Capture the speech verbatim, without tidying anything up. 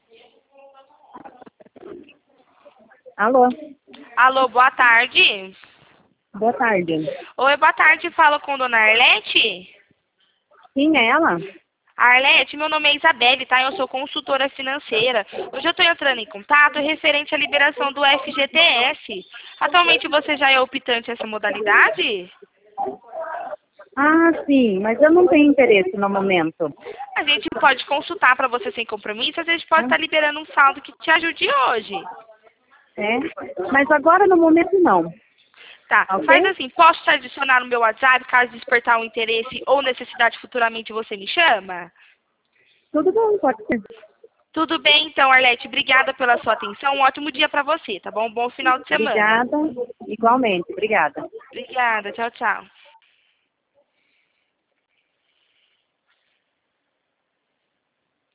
Alô? Alô, boa tarde. Boa tarde. Oi, boa tarde. Fala com Dona Arlete? Quem é ela? Arlete, meu nome é Isabelle, tá? Eu sou consultora financeira. Hoje eu estou entrando em contato referente à liberação do F G T S. Atualmente você já é optante essa modalidade? Ah, sim, mas eu não tenho interesse no momento. A gente pode consultar para você sem compromisso, a gente pode Ah, estar liberando um saldo que te ajude hoje. É? Mas agora no momento não. Tá, Ok? faz assim, posso te adicionar no meu WhatsApp caso despertar um interesse ou necessidade futuramente você me chama? Tudo bem, pode ser. Tudo bem, então, Arlete. Obrigada pela sua atenção. Um ótimo dia para você, tá bom? Bom final de semana. Obrigada. Igualmente, obrigada. Obrigada. Tchau, tchau.